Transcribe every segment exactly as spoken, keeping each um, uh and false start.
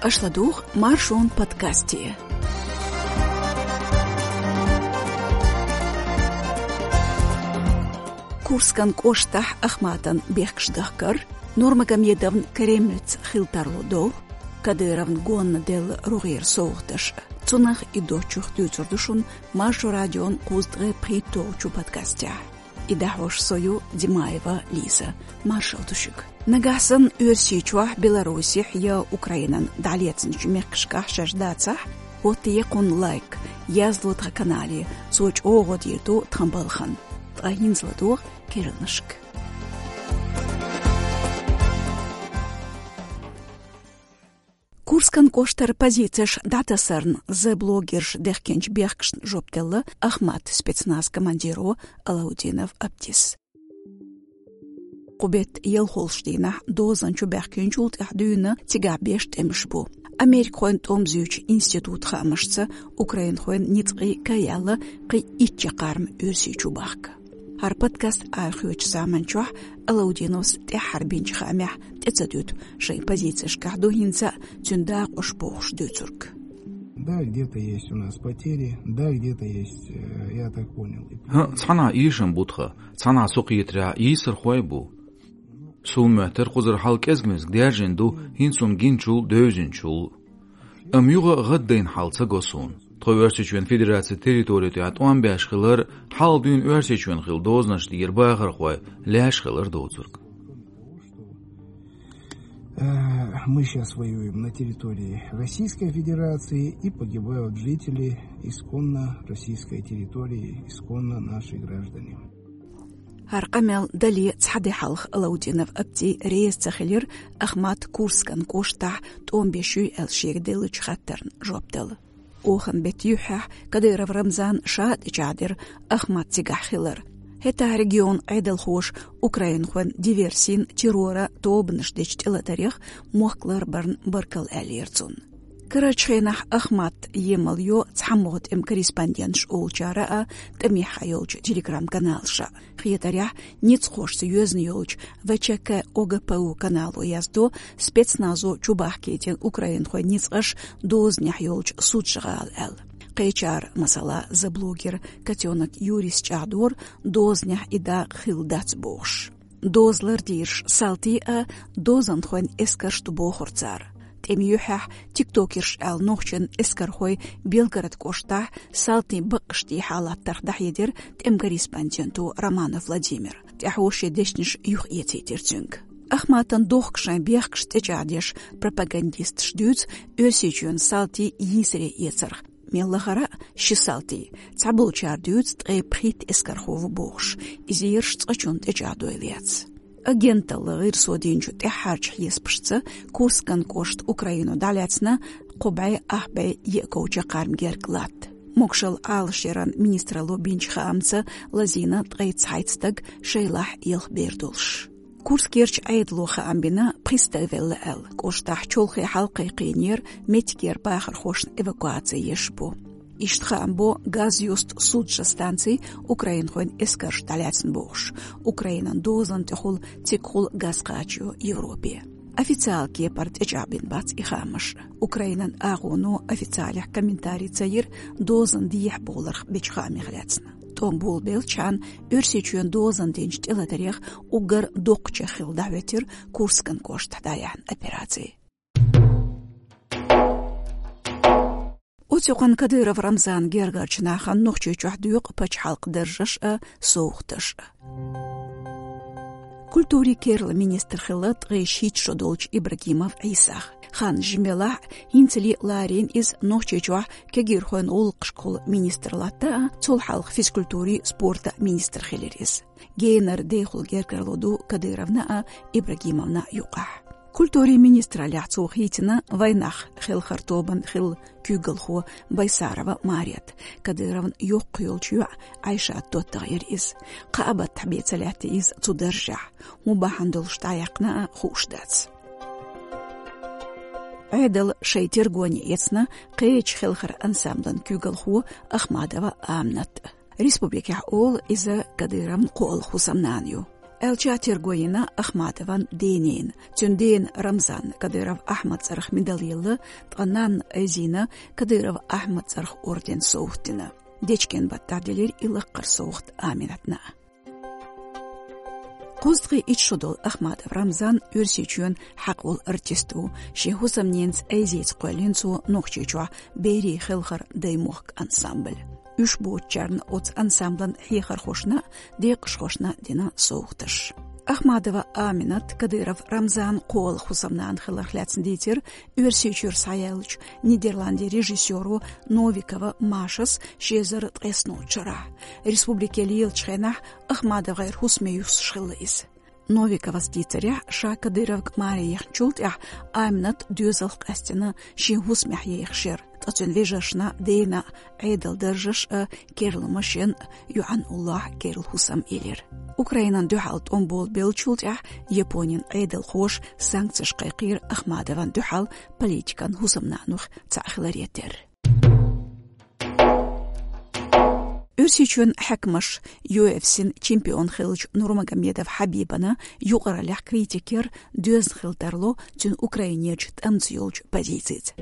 أشلدوخ مارشون بودكاستي. كورسكان كوشتح أخماتن بيخش دهكر نورمكم يدفن كريملت خيلتارلودو كديرفن غون دل روغير سوغتش تونخ إدوچوخ دوتردوشون مارشو راديون قوزدغي بريتوچو بودكاستي. إداحوش سويو دимаева Лиза маршалтушук. Нагасан өрсичуах Беларуси я Украинан далецнч мекшках шаждацах вот якун лайк язлут ха канале соч огод ерту трамбалхан тагинзладух кернышк. Курскан коштар позицияш датасарн зе блогерш дехкенч бехкш жоптелла Ахмат спецназ командиро Алаудинов Аптис. Кубет ел Холштейна дозанчу бехкенч улт ахдуйна тига бешт эмшбу. Америкхойн томзюч институт хамашца Украинхойн ницqi каялла qi итчи қарм өрсичу бахка. Har подкаст архивч саманчух Алаудиновс тахарбинч хамях тецадют шей позициеш кахдухинца тюнда ошпохш дюцурк. Да, где-то есть у нас потери, да, где-то есть, я так понял. Цана ишен бутха, цана суқиетра исер хойбу. Сулматер хузар халкезгмез гдерженду хинсун гинчул дөзинчул. Амюга гаддейн халца госун. Тховерсичвен федерация территории от он бяшхилар халдун версичвен хил дознаш дигер багар хой ляшхилар дозурк. Мы сейчас воюем на территории Российской Федерации и погибают жители исконно российской территории, исконно наши граждане. هرقمل دلي تصحدي حلخ Алаудинов أبتي ريس تخلير أخمات كورسكان كوشتح تقوم بشوي الشيك دلج خطرن جوبدل. أوخن بتيوحح كدير في رمضان شاد إجادر أخمات تيجح خلر. هتا ريجيون عيدل خوش أوكراين خوان ديفيرسين تيرورا توبنش ديجت إلا تاريخ موخلر برن بركل أليرتون. كراتشينح أخمات يمليو تحموت إم كريسباندينش أولجارا تميح يولج تيليجرام كانالشا. خيتاريح نيتسخوش سيوزن يولج وچكا أوغباو كانالو يازدو спецназу чубахкетин Украин خوان نيتسخش دوزنح يولج سودشغال أل. قيچار مسألة زبلوغر كتيونك يوريس چادور دوزنح إدا خيلدات بوش. دوزلر ديرش سالتيا دوزن خوان اسكرش تبوخورتار. تميوحح تيكتوكرش ال نوخشن اسكرخوي بيلغراد كوشتح سالتي بقشتي حالات تردح يدير تم كريسباندينتو романов Владимир تحوش يدشنش يوخ يتي ترتنك أخماتن دوخكشن بيخكش تجاديش пропагандист شدوت أرسيجون سالتي يسري يترخ ميلغرا شسالتي تعبل چاردوت تغي بريت اسكرخوف بوش إزيرش تغشون تجادو إلياتس агентал غير سودينجو تحارج يسبشتsa كورسكان كوشت أوكراينو دالياتسنا قبعي أحبي يأكوچا قارم جيركلات. موكشل آلشيران министра лобинчха амца лазина тغيتس حيتستق شيلاح يلخ بيردولش. كورسكيرش عيدلوخا أمبنا بخيستغفل ال كوشتاح چولخي حلقي قينير متكير باخر خوشن إيفاكواتسي يشبو. Иштхамбо газ юст суджа станций Украин хоин эскарш таляцн бош. Украинан дозан тхул тикхул газкачу Европе. Официалки парт эчабин бац и хамаш. Украинан агуну официалях комментарий цаир дозан дiyh боларх бечхами хляцна. Том бол белчан өрсечүн дозан денчт элатарих угар докча хил даветир Курскан кошт даян операции. Утюкан Кадыров Рамзан Гергарчнахан нухчучух дюк пач халк держаш а соухташ. Культури Керла министр хилат гейшит шодолч Ибрагимов Исах. Хан жмелах хинцели ларин из нухчучух кегирхон олқшкол министрлата цол халк физкультури спорта министр хилерис. Гейнер дейхул Гергарлоду Кадыровна Ибрагимовна юқах. Культури министра ляцу хитина войнах хил хартобан хил кюгалху Байсарова Марият Кадыровн юқюлчу Айша тоттагир из қабат табецаляти из цудержа мубахандул штаяқна хуштац. عدل شيتر غوني يتسنا قيش خلخر أنسامدن كوغلخو أخمادوا آمنت. ريسبوبليكا أول إذا كديرم قول خسمنانيو. Элча Тергоина Ахматован Денин, Тюнден Рамзан, Кадыров Ахмад Царх медальелы, Тганан Эзина, Кадыров Ахмад Царх орден соухтина. Дечкен баттарделер илыққыр соухт аминатна. Қоздғы итшудол Ахматов Рамзан үрсечуен хақвол артисту, шехусам ненц әзец қойленцу нұқчечуа бері хылғыр даймуқ ансамбль. Үш боğutçarın ots ансамблын хейхар хошна, дейқыш хошна дена соуқтыш. Ахмадова Аминат, Кадыров Рамзан қол хусамнан хылархляцын дейтер, үрсечур Саялыч, Нидерланде режиссеру Новикова Машас шезір тғесну чыра. Республикели елчхенах Ахмадова хусмеюс шылыз. Новикова стицаря ша Кадыров Мария чултях Аминат дюзалқ астина ши хусмях ейхшер. Тацын вежашна дейна айдал держаш керл машин Юан Уллах керл хусам илер. Украинан дюхалт он бол белчултях Японин айдал хош санкцияш қайқир Ахмадован дюхал политикан хусамнанух цахларетер. Үрсечуен хәкмаш ю эф си чемпион хилч Нурмагомедов Хабибана юғаралях критикер дөз хилтарло тюн Украинеч тамцюлч позицит.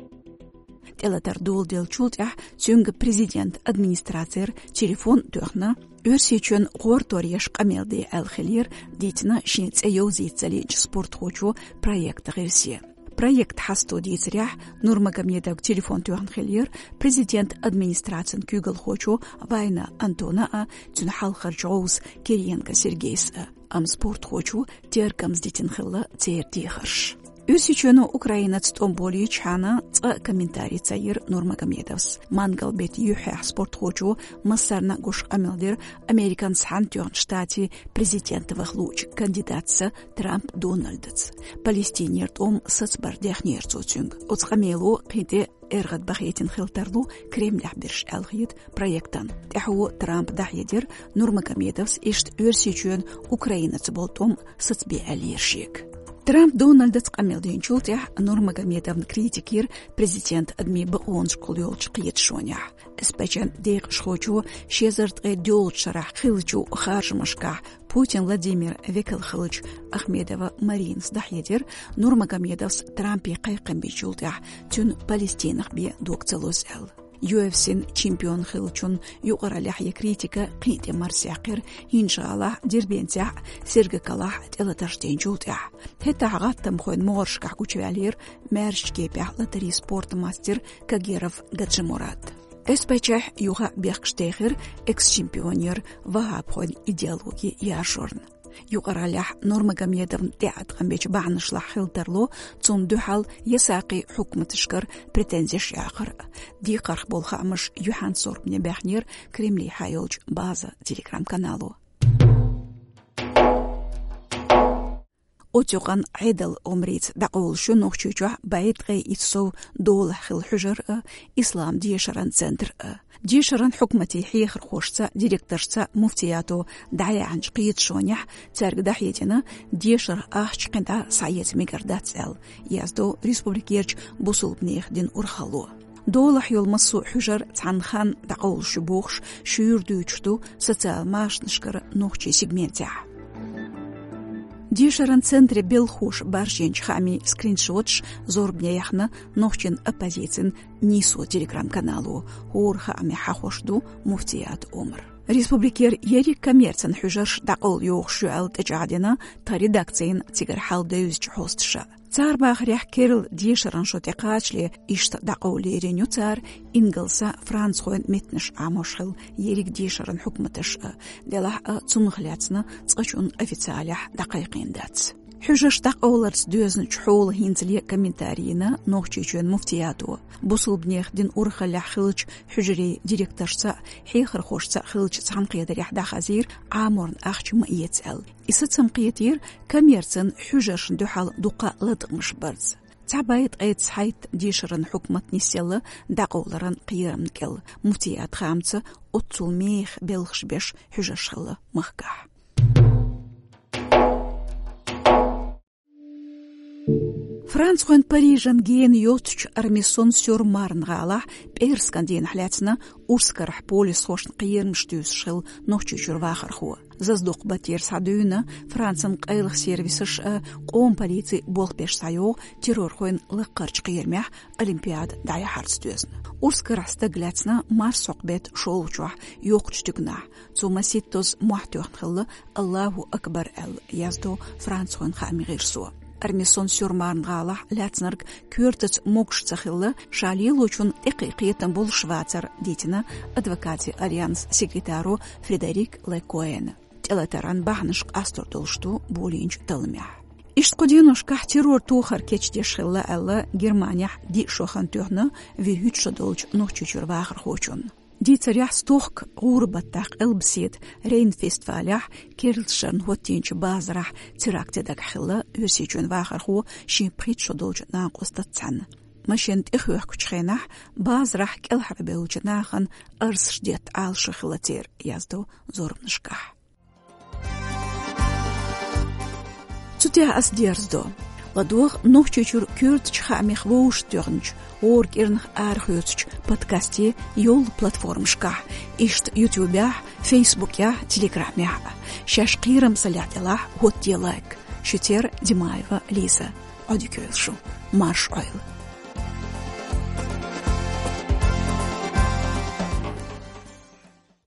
Телатар дол дел чултях тюнг президент администрациер телефон дөхна үрсечуен ғортореш қамелде әлхилер дейтіна шнец эйоузицали спорт хочу проект ғирсе. Проект хасто дейцерях Нурмагомедов телефон төхнхилер президент администрациян күгіл хочу Вайна Антона а тюн халқар жоуз Кириенко Сергейс ам спорт хочу теркамз дейтін хилла цейр дейхарш. Үрсечуену Украинац Томболи чана ца комментарий цаир Нурмагомедовс. Мангал бет юхях спорт хочу массарна гуш амелдер Американ Сантьон штати президентовых луч кандидатса Трамп Дональдц. Палестинер том соцбардях нерцуцюнг. Оцхамелу қиде эргад бахетин хилтарлу Кремлях берш алхид проектан. Тяху Трамп дахедер Нурмагомедовс ишт үрсечуен Украинац болтом соцбе алиршик. Трамп Дональдц қамелден чултях Нурмагомедовн критикир президент адми баон школ ёлч қиет шонях. Эспечен дейқ шхочу шезарт эдёлч шарах хилчу харжмашка Путин Владимир Векелхылыч Ахмедова Маринс дахедер Нурмагомедовс Трампи қайқамби чултях тюн Палестинах бе докцелос эл. ю эф си чемпион хилчун юғаралях я критика қиде марсяқир иншаллах дербенцях сергекалах телаташтен чултях. Хета ағаттам хойн моғыршқақ күчвәлер мәршке пяхлатари спорт мастер Кагеров Гаджимурат. Эспечах юға бекштехер экс-чемпионер вағап хойн идеологи яшорн. Юғаралях Нурмагомедовн театран беч бағнышлах хилтарло цун дюхал ясақи хукматышкар претензияш яқыр. Дикарх болха амыш юхан сорбне бәхнер Кремли хайолч база телеграм-каналу. Отюған айдал омриц дақол шу нохчучуа байытғай итсов дол хил хужар ислам дешаран центр. ديشران حكمتي حيخر خوشتا ديريكترتا مفتياتو دعيا عنش قيد شونيح تارق دحيتنا ديشر آخش قندا سعيت ميقردات سال يازدو ريسبوبليكيرج بوصول بنيخ دين أرخالو دولح يول مصو حجر تعنخان دقول شبوخش شير دوچتو ستال ماش نشكر نوخشي سيجمنتيح ديشران центре белхуш баршенч хами скриншотш зорбняяхна нохчин оппозицин нису телеграм-каналу хор хами хахошду муфтият умр. Республикер ери коммерцен хужарш дақол йохшу ал тажадина та редакциян тигар халдеюз чхостша. Цар бахрях керл дишаран шотекачле ишт дақоли реню цар инглса францхойн метнеш амошхил ерик дишаран хукматыш делах цунхляцна цачун официалях дақайқиндац. Хужаш дақоларц дюзн чхол хинцли комментарийна нохчичуен муфтияту. Бусул бнех дин урхалях хилч хужри директорша хейхар хошца хилч цанқиядырях дахазир аморн ахч маиецел. Иса цанқиятир коммерцен хужаш духал дуқа ладғмш барц. Цабайт айт сайт дишаран хукмат нисела дақоларан қирамнкел. Муфтият хамца отцул мех белхшбеш хужашхала махках. Францхойн Парижан ген йотч армисон сюр марнгалах перскан ден хляцна урскарх полис хошн қиермштюс шил нохчу чурвахарху. заздук батер садуна Францам қайлық сервисыш қоғам полиции бол пеш сайоқ террор хойын лыққырч қиырмях олимпиад дая харстуезн. Урскы раста гляцна мар соқбет шол учуах йоқ чтюгна. Цумаситтоз муахтюахнхылы Аллаху акбар әл язду Франц хойын хамиғирсуа. Армисон сюрмарнғалах ляцнарг көртіц мокшцахылы шалил учун эқиқиетен бол Швацар дейтіні адвокати Альянс секретару Фредерик Лекоэн. Телатеран бахнышк астурдылшту болинч тылмях. Иштқудинушках террор тухар кечдешхылы әлі Германия ди шохан төхні вирхют шадолч нухчучур вағыр хочун. Ди царях стохк ғурбаттақ әлбсет Рейнфествалях керлшын хоттенчі базарах терактедак хылы өрсечун вағыр ху шимприт шадолч нақостатсан. Машент ихуах күчхенах базарах келхарбелучынахан арсждет алшы хылатер язду зорбнышках. Цутя аздерздо. Ладух нухчучур кюртч хамих воуштёрнч. Орг ирнх архёцч подкасте йол платформшка. Ишт ютубя, фейсбукя, телеграмя. Шашкирам салятела вот делайк. Шутер Димаева Лиза. Одикёлшу. Марш ойл.